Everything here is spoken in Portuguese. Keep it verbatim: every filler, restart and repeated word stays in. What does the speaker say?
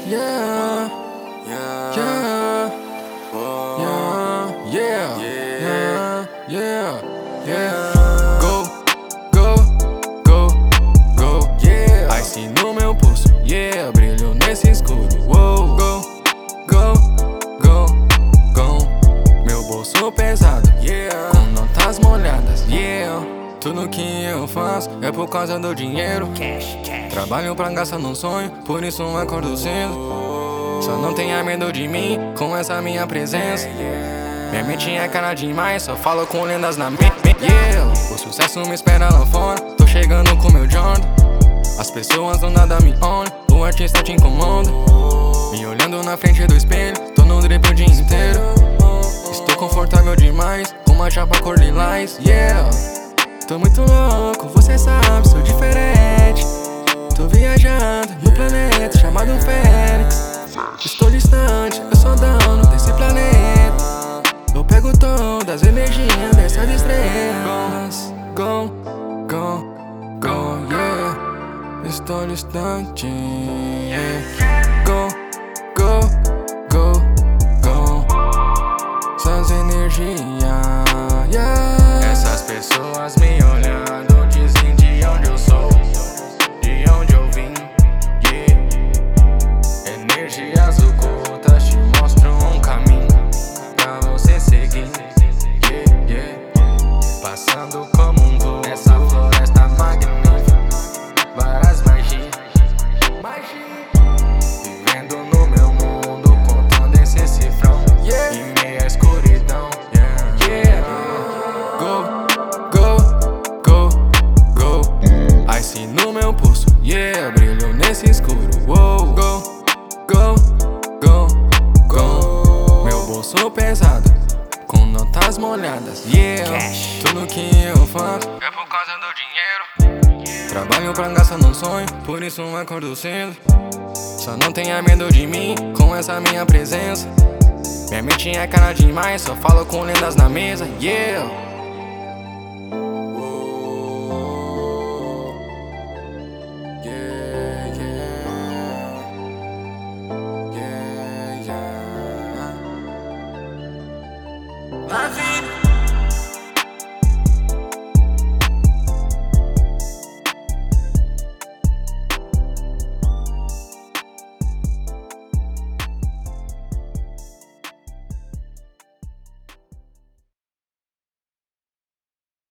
yeah, Yeah, yeah, oh, yeah, yeah, yeah, yeah, yeah. Go, go, go, go, yeah. ice no meu pulso, yeah, brilho nesse escuro. Wow, go, go, go, go, meu bolso pesado, Yeah. com notas molhadas, yeah. Tudo que eu faço é por causa do dinheiro. Cash, cash. Trabalho pra gastar num sonho, por isso eu acordo cedo. Só não tenha medo de mim, com essa minha presença. Minha mente é cara demais, só falo com lendas na mente. Yeah. O sucesso me espera lá fora, tô chegando com meu Jordan. As pessoas do nada me olham, o artista te incomoda. Me olhando na frente do espelho, tô no drip o dia inteiro. Estou confortável demais, com uma chapa cor lilás, yeah. Tô muito louco, você sabe, sou diferente. Tô viajando no planeta chamado Fênix. Estou distante, eu sou dono desse planeta. Eu pego todas as energias dessas estrelas. Go, go, go, yeah. Estou distante, yeah. Go, go, go, go. Essas energias, yeah. Essas pessoas me olhando dizem de onde eu sou, de onde eu vim, yeah. Energias ocultas te mostram um caminho pra você seguir, yeah, yeah. Passando como um voo nessa floresta magnífica, várias magias, vivendo no meu mundo, contando esse cifrão, Yeah. em meia escuridão, yeah, yeah. Go, go, go, go. Ice no meu pulso, yeah, brilho nesse escuro. Wow, go, go, go, go. Meu bolso pesado, com notas molhadas, yeah. Cash. Tudo que eu faço É por causa do dinheiro. trabalho pra gastar num sonho, por isso eu acordo cedo. Só não tenha medo de mim, com essa minha presença. Minha mente é cara demais, só falo com lendas na mesa, yeah.